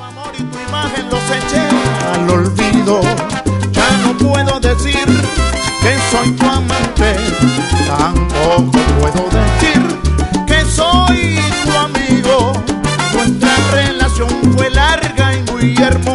amor y tu imagen los eché al olvido. Ya no puedo decir que soy tu amante, tampoco puedo decir que soy tu amigo. Nuestra relación fue larga y muy hermosa,